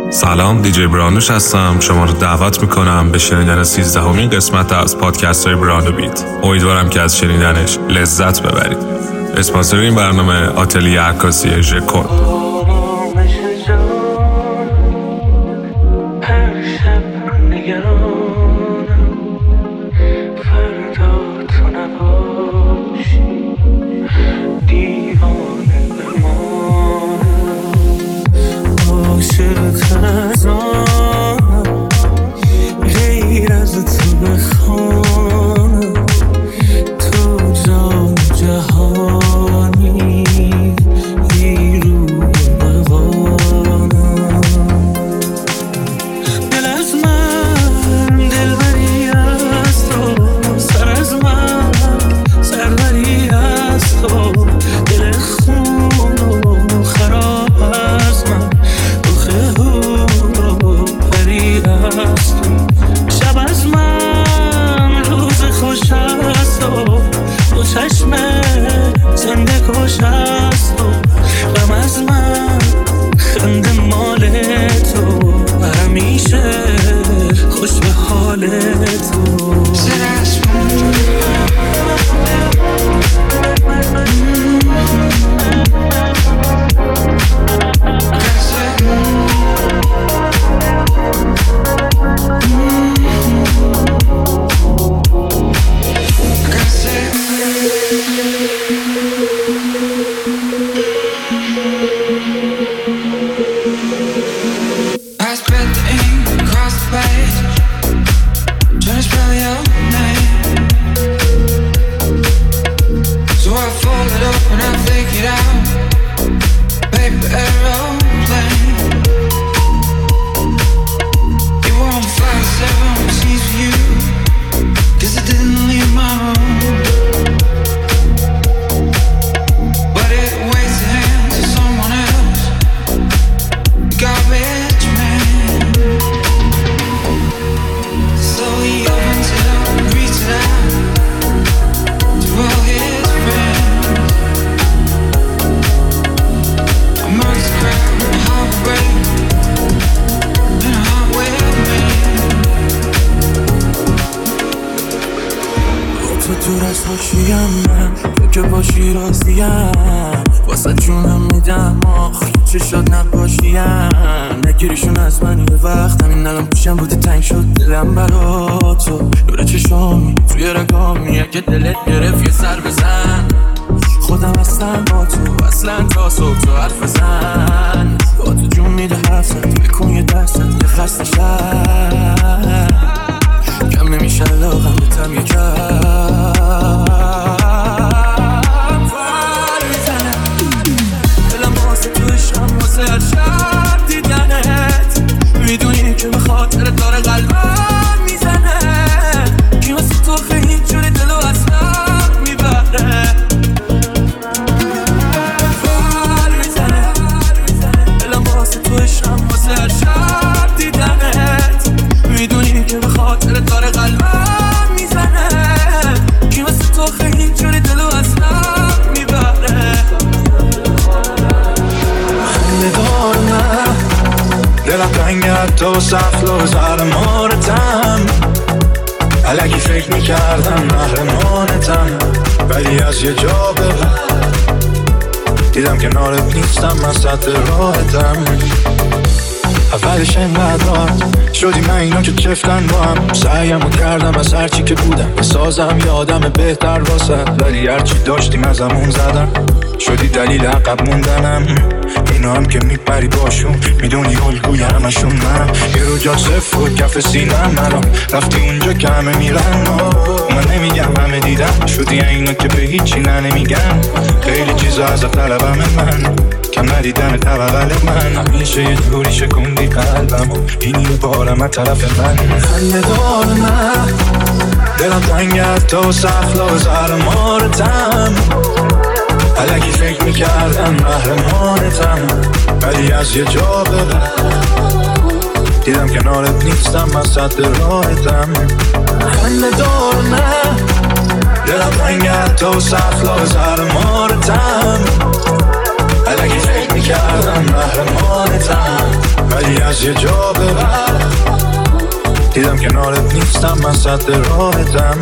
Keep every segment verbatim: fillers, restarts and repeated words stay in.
سلام، دیجی برانوش هستم. شما رو دعوت میکنم به شنیدن سیزدهمین قسمت از پادکست های براندو بیت. امیدوارم که از شنیدنش لذت ببرید. اسپانسر این برنامه آتلیه عکاسی ژکن. غیر از تو بخوانم، تو جان جهانی نیرو بوانم. دل از من دلبری از تو، سر از من سروری از تو، دل خون و خراب از من، شب از من روز خوش است و دو چشم زنده کش است و غم از من خنده مال تو، همیشه خوش به حال تو. تو سخت و زرمارتم، الکی فکر میکردم محرمانتم، ولی از یه جا به بعد دیدم کنارت نیستم، من سطح راحتم. اولش انقدر راحت شدی من اینا که چفتن با هم، سعیمو کردم از هرچی که بودم بسازم یه آدم بهتر واسد، ولی هرچی داشتیم ازمون زدم، شدی دلیل عقب موندنم. اینا هم که میپری باشون میدونی الگوی همشون منم، یه رو جا صفر و کف سینم منم، رفتی اونجا که همه میرن. من نمیگم همه دیدم، شدی اینا که به هیچی نه نمیگم، خیلی چیزا ازت طلبم من، کم ندیدن طبقل من، همیشه یه جوری شکوندی قلبم و اینی رو بارم از طرف من. خنده دار من دلم تنگ از تو سخت و زرمارتم، الکی فکر میکردم محرمانتم، ولی از یه جا به بعد دیدم کنارت نیستم، من سطح راحتم. خنده دار من دلم تنگ از تو سخت و زرمارتم، الکی فکر میکردم محرمانتم، ولی از یه جا به بعد دیدم کنارت نیستم، من صد راحتم.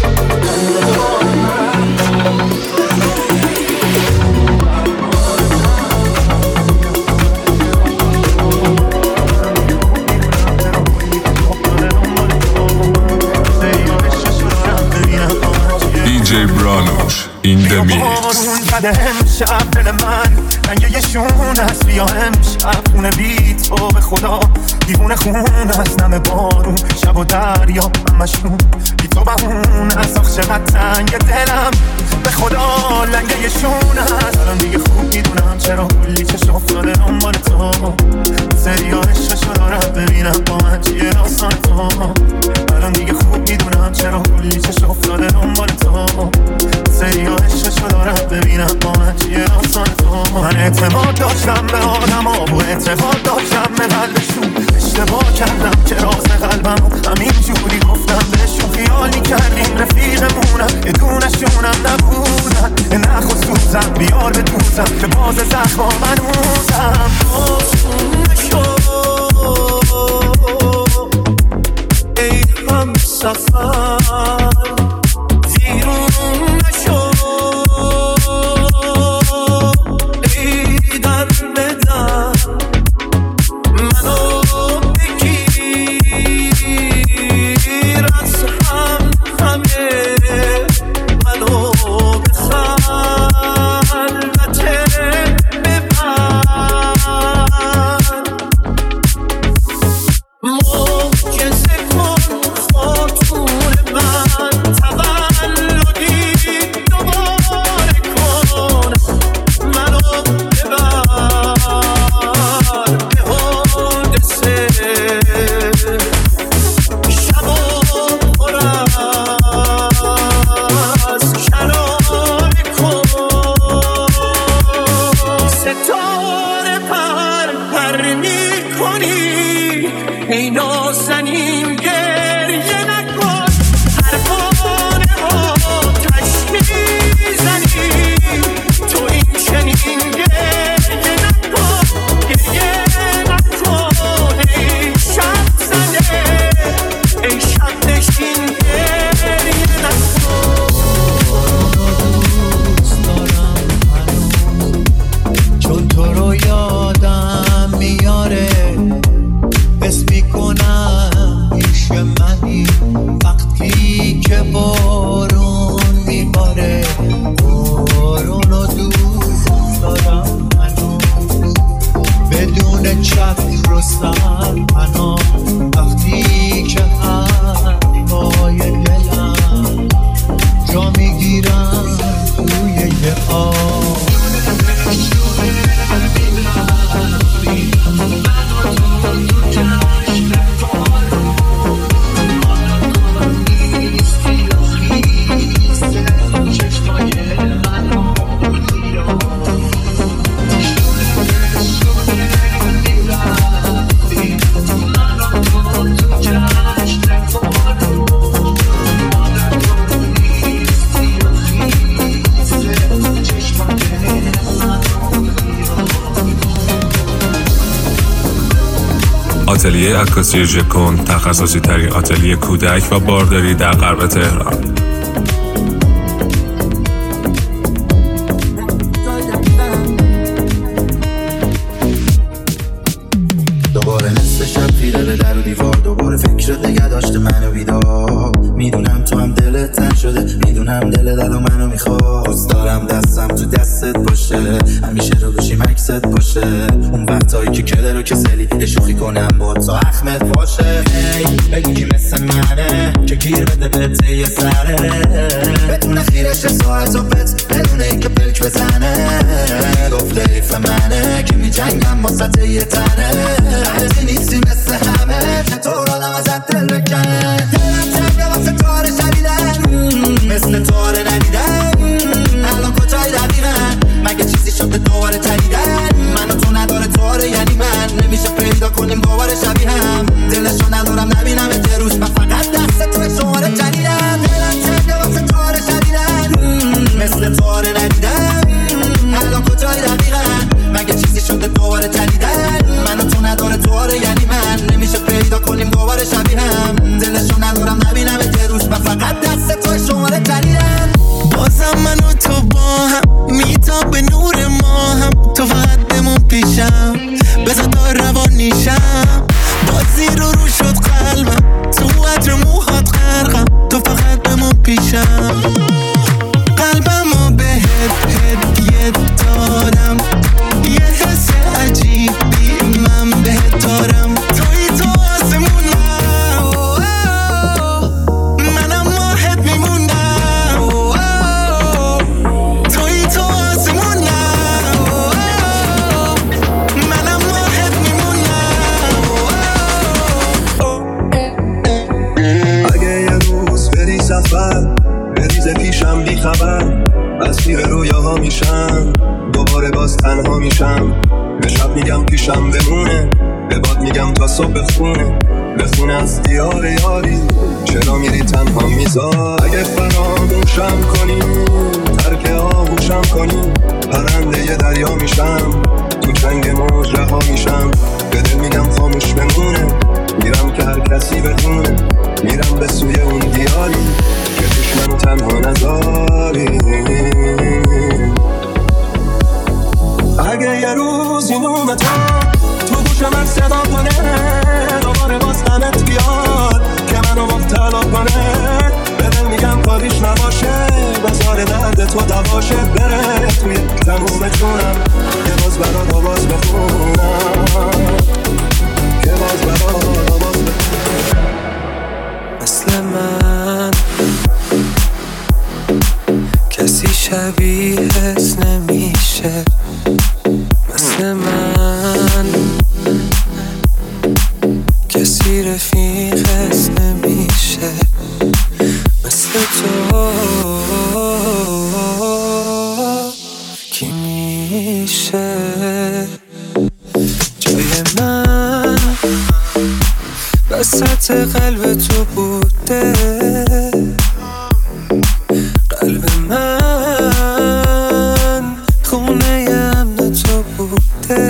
دی جی برانوش این دمیکس. زده امشب دل من رنگ یه شون هست، بیا امشب خونه بی تو به خدا دیوونه خون هست، نم بارون شب و دریا همشون بی تو بهون هست. آخ چقدر تنگ دلم به خدا لنگه یه شون هست. الان دیگه خوب میدونم چرا کلی چشم افتاده دنبال تو، سری ها عشقشو دارم ببینم با من چیه داستان تو. الان دیگه خوب میدونم چرا کلی چشم افتاده دنبال تو، سری ها عشقشو دارم ببینم با من چیه داستان تو. من اعتماد داشتم به آدم ها و اعتقاد داشتم به قلبشون، اشتباه کردم که راز قلبم همین جوری گفتم بهشون. خیال میکردیم رفیقمونم یه دونشونم نبودن، نه خصوصم بیار به دوزم که باز زخما منوزم. آسون نشو ای هم سفر، زیرون نشو ای در بدن، منو بگیر از هم همه، منو به خلوت ببر. معجزه کن خاطور من، تولدی دوباره کن، منو ببر به حادثه. شب و پر از شراره کن، ستاره پر پر میکنی ای نازنین گریه نکن. پروانه آتش میزنی تو این چنین گریه نکن، گریه نکن ای شب زده، ای شب نشین گریه نکن. دوست دارم هنوز چون تو رو یادم میاره، حس میکنم پیش منی وقتی که بارون میباره. بارون رو دوست دارم هنوز بدون چتر و سرپناه، وقتی که حرفای دلم جا میگیرم توی یه آب. آتلیه عکاسی ژکون، تخصصی ترین آتلیه کودک و بارداری در غرب تهران. دوباره نصف شب پیره به در و دیوار، دوباره فکرت نگه داشته منو بیدار. میدونم تو هم دلت تنگ شده، میدونم دل دل و منو میخواد. دوست دارم دستم تو دستت باشه، همیشه رو بشیم عکست باشه. اون وقتایی که کله رو کسلی اشوخی کنم با تا اخمت باشه. هی بگی که مثل منه که گیر بده بهت یه سره، بدون خیرش ساعت و بت بدون ای که پلک بزنه. گفته ایف منه که می جنگم با سطح یه تنه، هرزی نیستی مثل همه چطور آدم ازت دل بکنه. دلم تنگه واسه تاره شدیدن، مثل تاره ندیدن. الان کجای دقیقن مگه چیزی شده دوباره تنیدن. من و تو نداره تاره یعنی من، نمیشه پیدا کنیم دوباره شبیه هم. دلشو ندارم نبینم یه روز، من فقط دست توی شماره جدیدم. دلم تنگه واسه تاره شدیدن، مثل تاره ندیدن. الان کجای دقیقن مگه چیزی شده دوباره تنیدن. من و تو نداره تاره شبیهم دلشو ندارم نبینم یه روز من فقط دست تو شماره جلیدم بازم من و تو با هم میتاب به نور ما هم تو فقط بمون پیشم بذار تا روان نیشم بازی رو رو شد قلبم تو عطر موهات غرقم تو فقط بمون پیشم قلبم رو بهت هدیه دادم یه حس عجیبی من بهت دارم توی تو آسمونم منم ماهت میمونم توی تو آسمونم منم ماهت میمونم اگه یه روز بری سفر بریز پیشم بی خبر اسیر رویاها میشم دوباره باز تنها میشم به شب میگم پیشم بمونه به باد میگم تا صبح بخونه بخونه از دیار یاری چرا میری تنها میذار اگه فراموشم کنی ترک آغوشم کنی پرنده ی دریا میشم تو چنگ موج رها میشم به دل میگم خاموش بمونه میرم که هر کسی بدونه میرم به سوی اون دیاری که توش منو تنها نذاری اگه یه روز این اومدم تو گوشم من صدا کنه دوباره باز غمت بیاد که منو مبتلا کنه به دل میگم کاریش نباشه بازار درد تو دواشه بره توی تموم جونم که باز برات آواز بخونم که باز برات آواز بخونم مثل من کسی شبیهت نمیشه مثل من کسی رفیقت نمیشه مثل تو کی میشه جای من وسط قلب تو بوده قلب من خونه امن تو بوده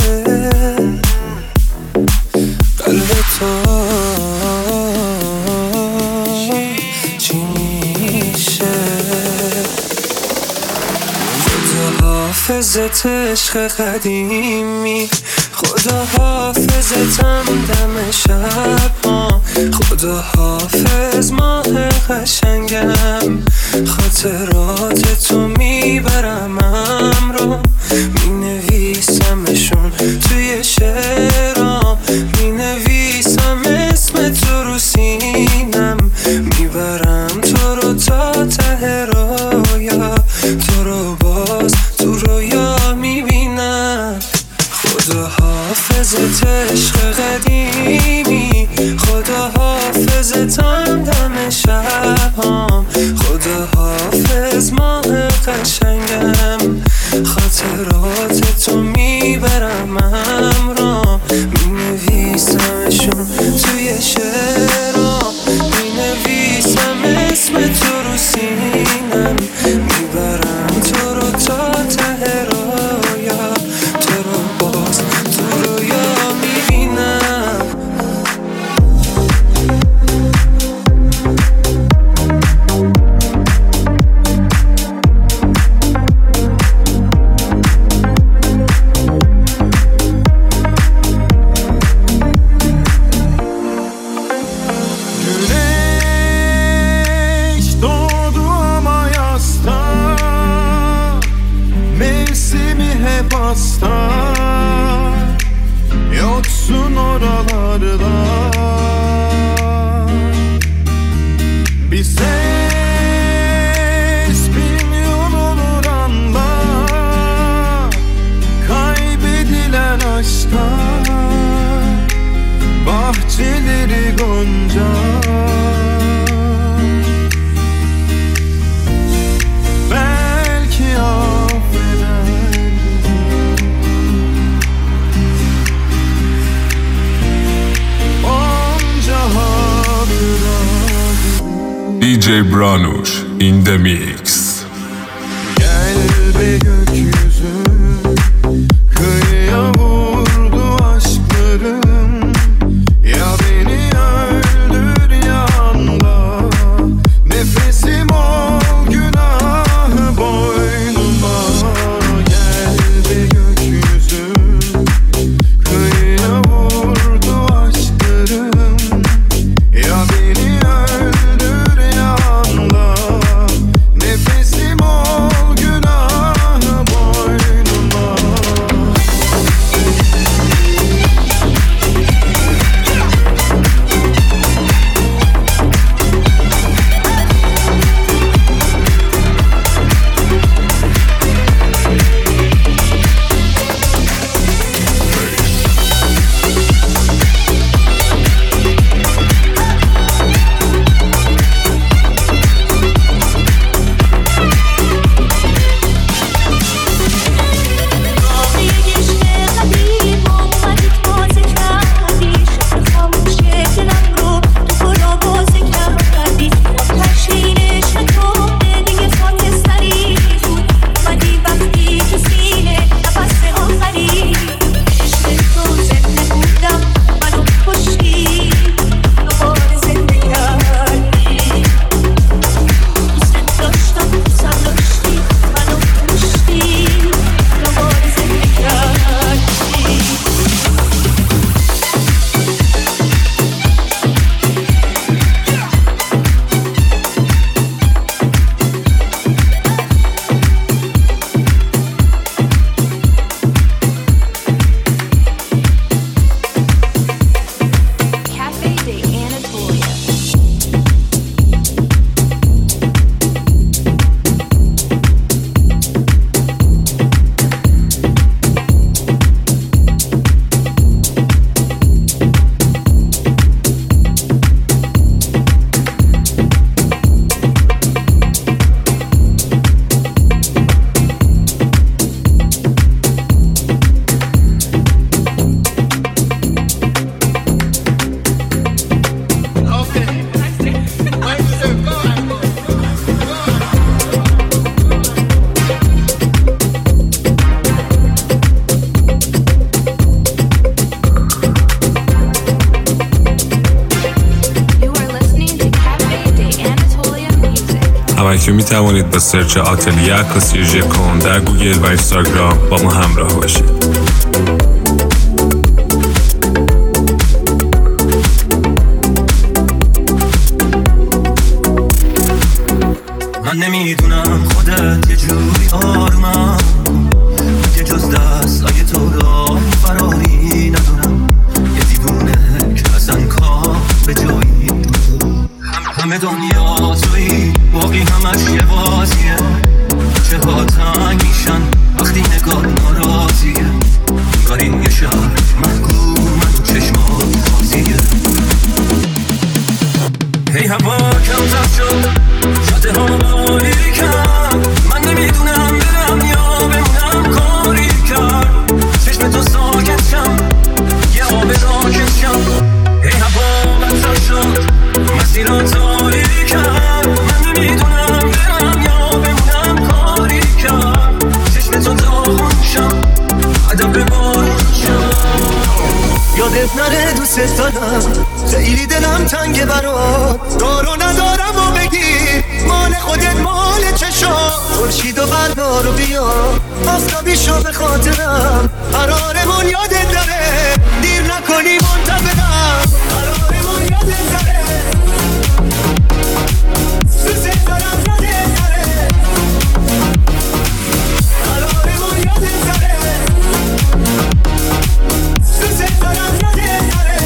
قلب تو چی میشه خدا حافظت عشق قدیمی خدا حافظتم دم شب ها خدا حافظ ماه قشنگم خاطرات تو میبرم امرو مینویسمشون توی شعرام مینویسم اسم تو رو سینم میبرم تو رو تا ته رویا تو رو باز تو رویا میبینم خدا حافظت عشق قدیمی خدا حافظتم دم شبام خدا حافظ ماه قشنگم خاطرات تو میبرم امرام مینویسمشون توی شعرام مینویسم اسم تو رو سینم میبرم تو رو تا ته رویا تو رو باز تو رویا میبینم Güneş doğdu ama yasta mevsimi hep hasta yoksun oralarda bir ses bilmiyor olur anda kaybedilen aşkta bahçeleri gonca belki affeder onca hatıra دی جی برانوش in the mix. gel be gökyüzü kıyıya vurdu aşklarım ya beni öldür همکنون می توانید با سرچ آتلیه عکاسی ژکون در گوگل و اینستاگرام با ما همراه باشید. من نمیدونم خودت یه جوری آرومم که جز دستای تو راه فراری ندارم، یه دیوونه که اصلا کار به جایی هم همه دنیا تویی، باقی همش یه بازیه، چه ها تنگ میشن وقتی نگاه ناراضیه، انگاری یه شهر محکوم تو چشمات بازیه. هی هوا کم زد شد شده ها باریکم، من نمیدونم برم یا بمونم کاری کرد، چشم تو ساکت شم یه آب راکت شم. هی هوا بدتر شد مسیرها تاریکم، من نمیدونم برم یا بمونم کاری کرد، چشم تو داغون شم عدم به بارون شم. یادت نره دوست دارم خیلی دلم تنگه برات، دارو ندارم و بگیر مال خودت مال چشم، خورشید و بردار و بیا آفتابی شو به خاطرم، قرارمون یادت داره دیر نکنی منتظرم، قرارمون یادت داره دوست دارم یادت داره، قرارمون یادت داره دوست دارم یادت داره.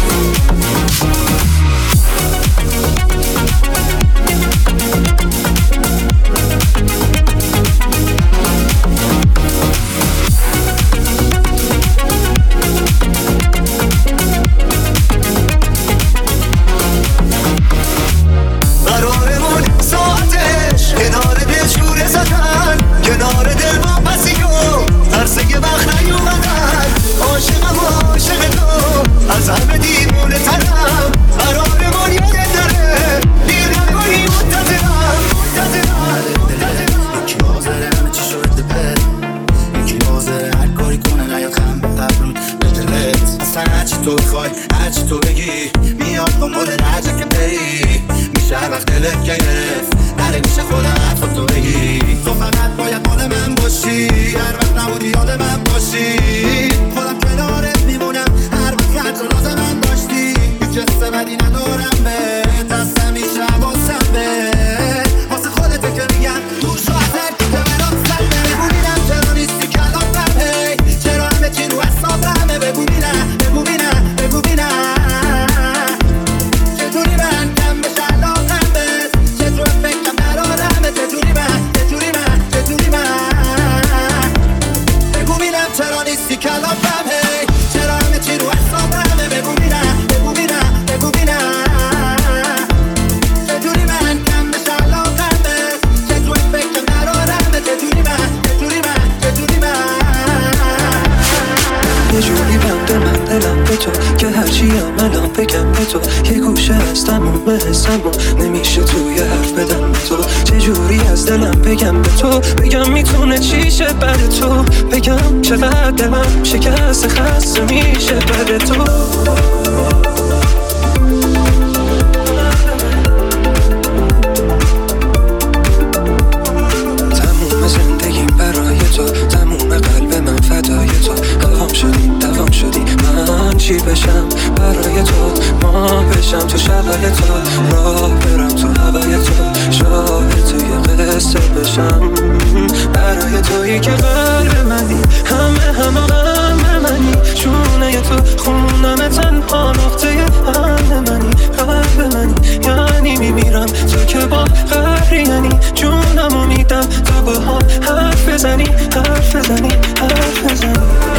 قرارمون ساعتش کنار دل شوره زدن، کنار دل با پسیو ترسه وقت نیومدن، عاشقم عاشق تو از همه دیوونه ترم، قرارمون یادت داره دیر نکنی منتظرم منتظرم. یکی حاضره همه چی شده بره، یکی حاضره هر کاری کنه نیاد خم به قبرون به دلت، اصلا هرچی تو بخوای هرچی تو بگی میاد دنبال درجه که بری، میشه هر وقت دلت گرفت نره میشه خودم حرفا تو بگی، تو فقط باید مال من باشی، هر وقت نبودی یاد من باشی، خودم کنارت میمونم هر وقت هر تو لازم من داشتی، هیچ حس بدی ندارم بهت، دست همیشه حواسم بهت، واسه خودته که میگم دور شو از هر کی که برام سلمه، ببینم چرا نیستی کلافم، هی چرا همه چی رو حسابمه، بگو بینم بگو بینم بگو بینم چطوری من کم بشه علاقم بهت، چطور فکرم قرارمه، چطوری من چطوری من چطوری من بگو بینم چرا نیستی کلافم، هی چرا همه چی رو حسابمه، بگو بینم بگو بینم بگو بینم چطوری من کم بشه علاقم بهت، چطور فکرم قرارمه، چطوری من چطوری من چطوری من یه جوری بنده من دلم به تو که هرچی عملم بگم به تو، یه گوشه از تموم حسم و نمیشه توی حرف بدم به تو، چه جوری از دلم بگم به تو، بگم میتونه چیشه بر تو، بگم چقدر دلم شکست خسته میشه بر تو. تموم زندگیم برای تو، تموم قلب من فدای تو، دوام شدی دوام شدی من چی بشم برای تو، ما بشم تو شبای تو، راه برم تو هوای تو، شاهد توی قصه بشم برای تویی که قلب منی، همه همه غم منی، چونه تو خونم تنها نقطه حل منی، قلب منی یعنی میمیرم تو که با قهری، یعنی جونمو میدم تا با هم حرف بزنی حرف بزنی حرف بزنی.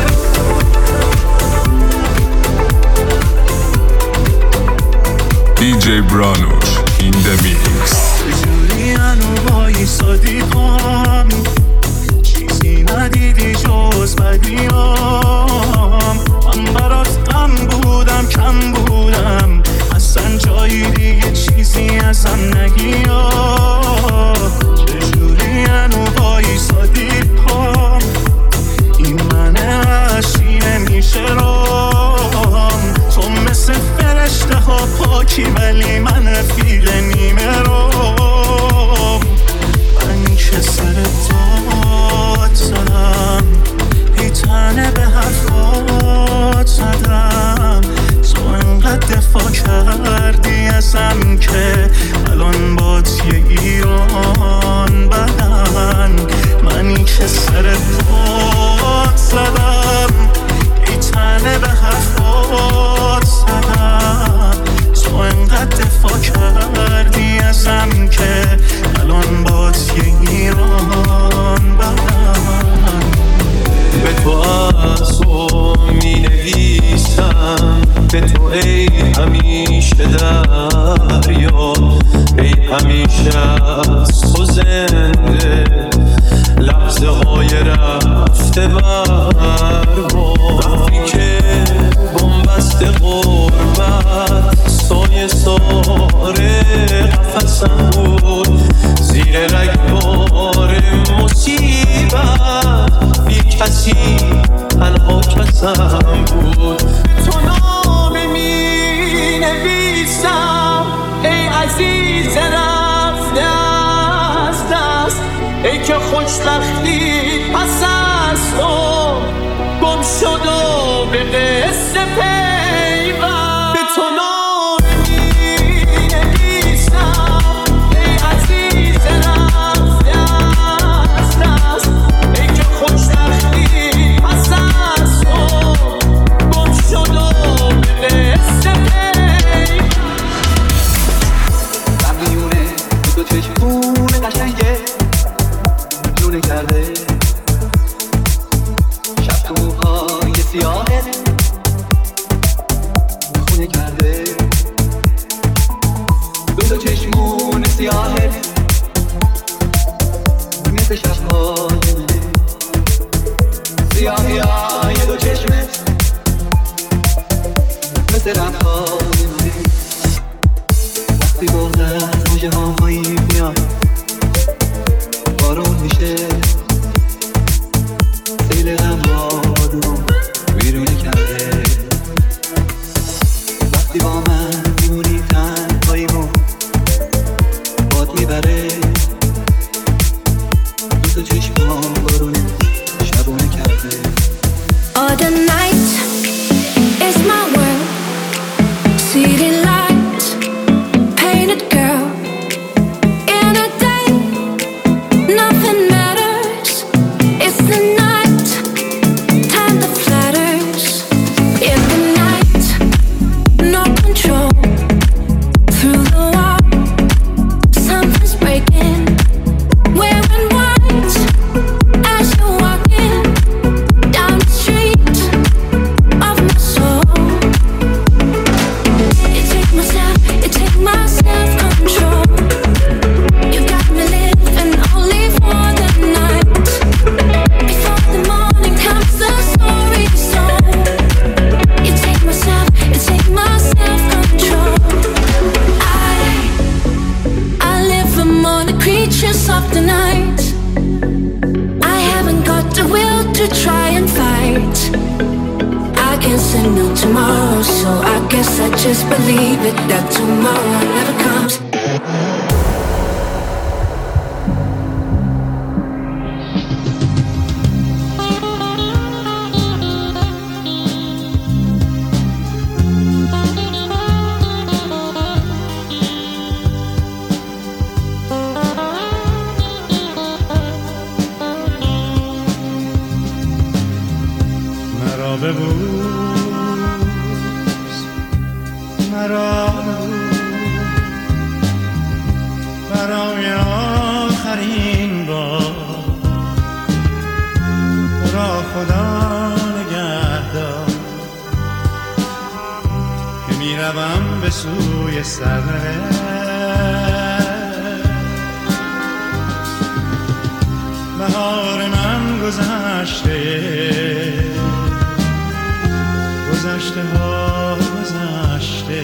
دی جی برانوش این د میکس. چجوری هنو وایسادی پامی، چیزی ندیدی جز بدیام، من برات غم بودم کم بودم، اصلا جایی دیگه چیزی ازم نگیا، چجوری هنو وایسادی پام، این من عشقی نمیشه رام، تو مثل فرشته ها پاکی ولی من رفیق نیمه رو، ازم که الان باد یه ایران بدن، منی که سر پاد زدم ای تنه به حرفات زدم، تو انقدر دفاع کردی ازم که الان باد یه ایران بدن. به تو از تو می نویسم، به تو ای همیشه دریا، ای همیشه از تو زنده لحظه های رفته بربار، که بنبست غربت سایه ساره قفصم بود، زیر رگبار مصیبت بی کسی تنها کسم بود. تو نامه می نویسم ای عزیز رفته از دست، ای که خوشبختی پس از تو گم شد و به قصه پیوند. به تو نامه می نویسم ای عزیز رفته از دست، ای که خوشبختی پس از تو گم شد و به قصه پیوند. قبلیونه دو چشمونه قشنگه لونه کرده، شب تو موهای سیاهه خونه کرده، دو دو چشمون سیاهه مثل شبهای منه، سیاهی های دو چشمه مثل رمهای منه. وقتی بغض از موجه هایی میاد بارون میشه، سیل غم بادو ویرونه کرده. وقتی با من میمونی تنهاییمو باد میبره، دو تا چشمام بارونه شبونه کرده. All the night is my world, city lights, painted girl. In a day, nothing matters. It's the night, time that flatters. In the night, no control. Through the wall, something's breaking. Wearing white as you're walking down the street of my soul. You take myself, you take my self-control. You got me living only for the night. Before the morning comes the story told. You take myself, you take my self-control. I, I live among the creatures of the night. I haven't got the will to try and fight. I can't say no tomorrow, so I guess I just believe it that tomorrow never comes. مرا ببوس، مرا برای آخرین بار، را خدا نگهدار که میروم به سوی سرنوشت. بهار من گذشته، گذشته ها گذشته،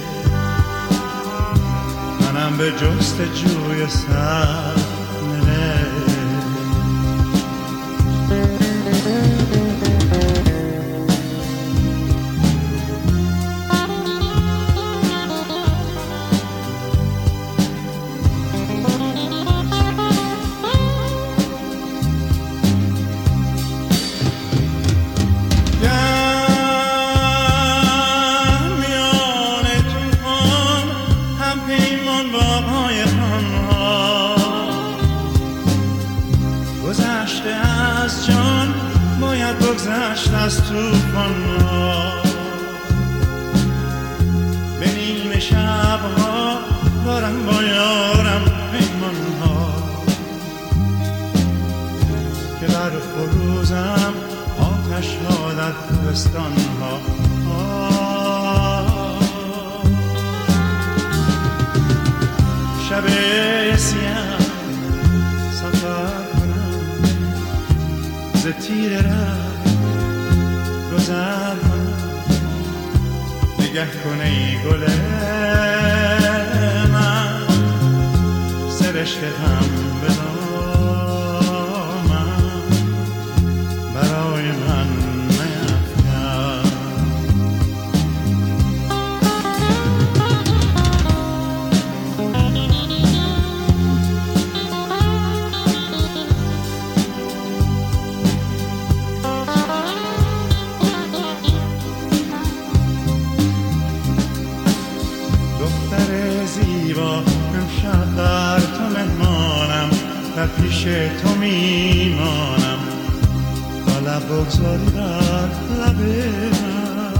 منم به جستجوی سرنوشت. گذشت از توفان‌ها، به نیمه شب‌ها دارم با یارم پیمان‌ها که بر فروزم آتش‌ها در کوهستان‌ها. شب سیاه سفر کنم ز تیر ره گذر کنم، نگه کن ای گل من سرشک هم به دامن برای من نیفکن. امشب در تو مهمانم، در پیش تو میمانم تا لب بگذاری بر لب من.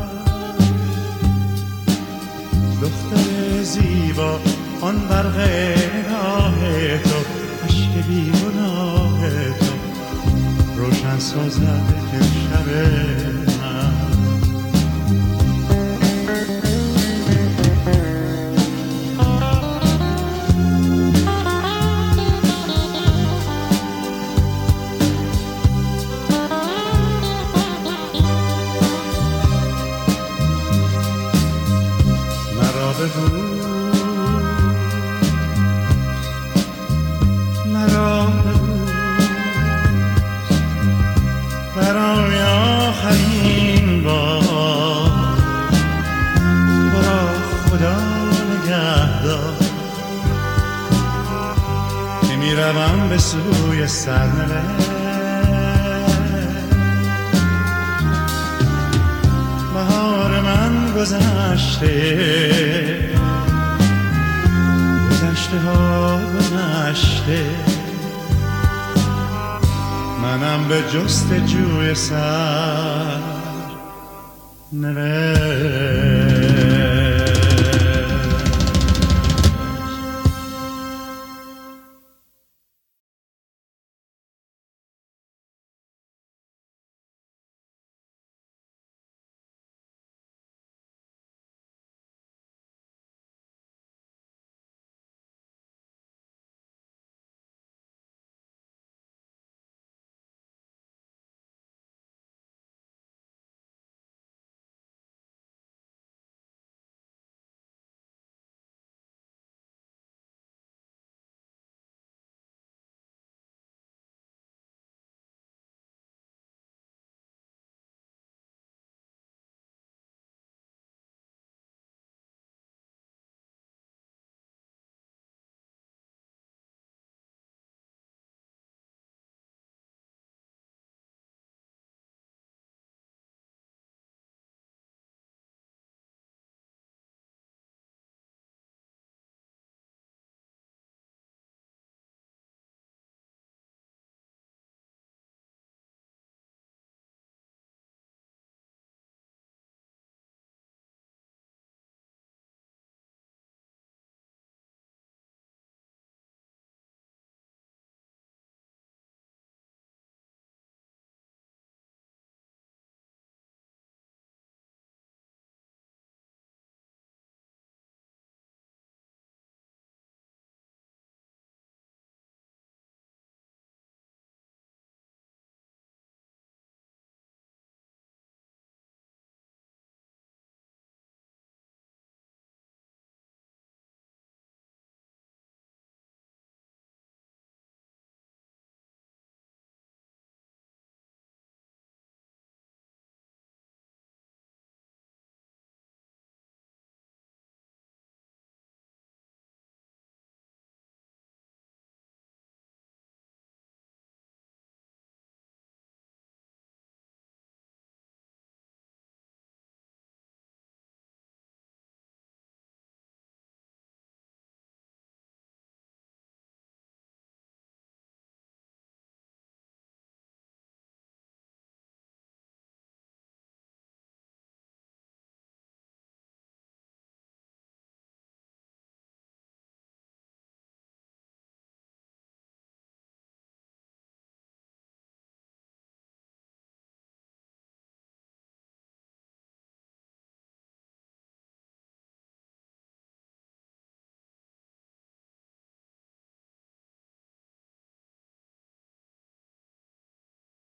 دختر زیبا آن برق راه تو، عشق بیگناه تو روشن سازد امشب من. مرا ببوس برای آخرین بار، برا خدا نگهدار که میروم به سوی سرنوشت. بهار من گذشته، گذشته ها گذشته، منم به جست جوی سر نوشت.